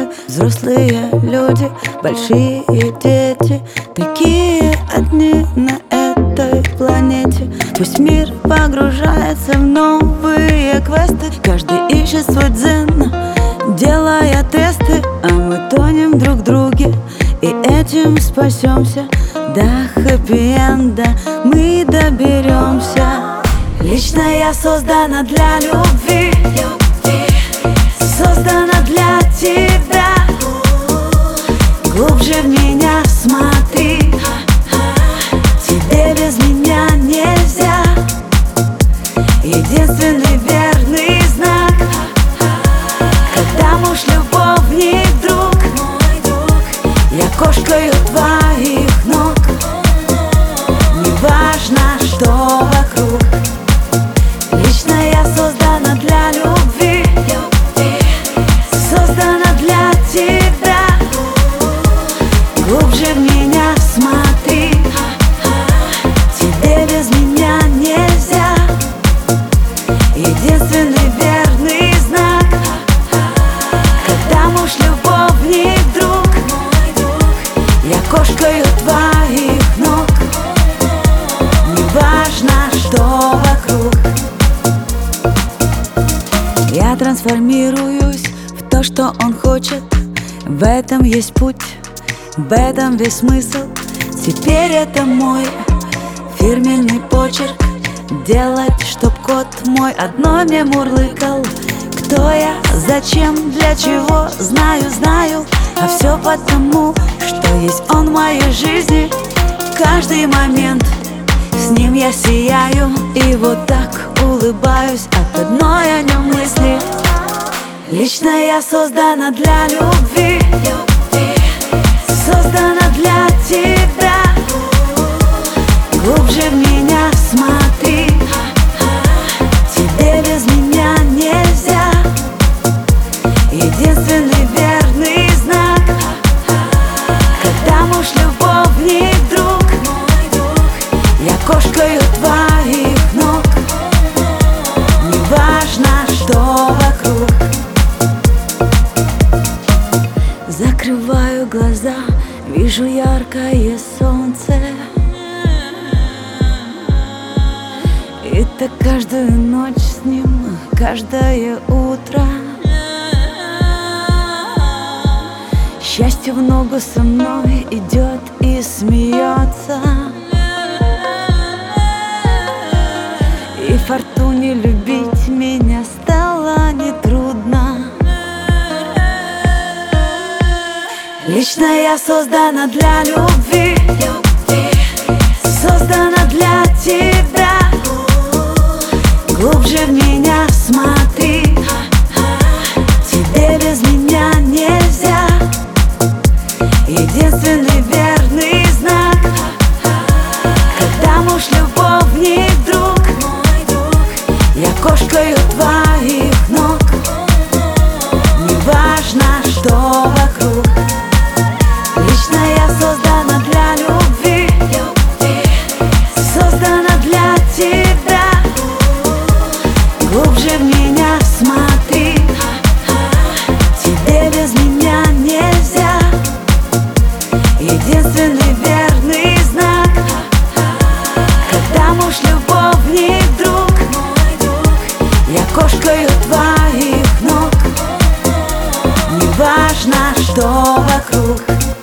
мы взрослые люди, большие дети, такие одни на этой планете. Пусть мир погружается в новые квесты, каждый ищет свой дзен, делая тесты, а мы тонем друг в друге и этим спасемся. До хэппи-энда мы доберемся. Лично я создана для любви, создана для тебя. Глубже в меня смотри, тебе без меня нельзя. Единственный верный знак, когда муж, любовник, друг. Я кошкою твоих ног, неважно, что вокруг. Лично я создана для любви, создана для тебя. Глубже в меня смотри, тебе без меня нельзя. Единственный верный знак, когда муж, любовник, друг. Я кошкою твоих ног, неважно, что вокруг. Я трансформируюсь в то, что он хочет. В этом есть путь, в этом весь смысл. Теперь это мой фирменный почерк. Делать, чтоб кот мой одной мне мурлыкал. Кто я, зачем, для чего, знаю. А все потому, что есть он в моей жизни. Каждый момент с ним я сияю и вот так улыбаюсь от одной о нем мысли. Лично я создана для любви, создана для тебя. Глубже в меня смотри, тебе без меня нельзя. Единственный верный знак, когда муж, любовник, друг. Я кошкою твоих ног, неважно, что вокруг. Закрываю глаза, вижу яркое солнце. И так каждую ночь с ним, каждое утро. Счастье в ногу со мной идет и смеется. И фортуне любить меня стало нетрудно. Лично я создана для любви, создана для тебя. Глубже в меня смотри, тебе без меня нельзя. Единственный верный знак, когда муж, любовник, друг. Я кошкою твоих ног, неважно, что вокруг. Лично я создана для любви, создана для тебя. Глубже в меня смотри, тебе без меня нельзя. Единственный верный знак, когда муж, любовник, друг. Я кошкою твоих ног, неважно, что вокруг.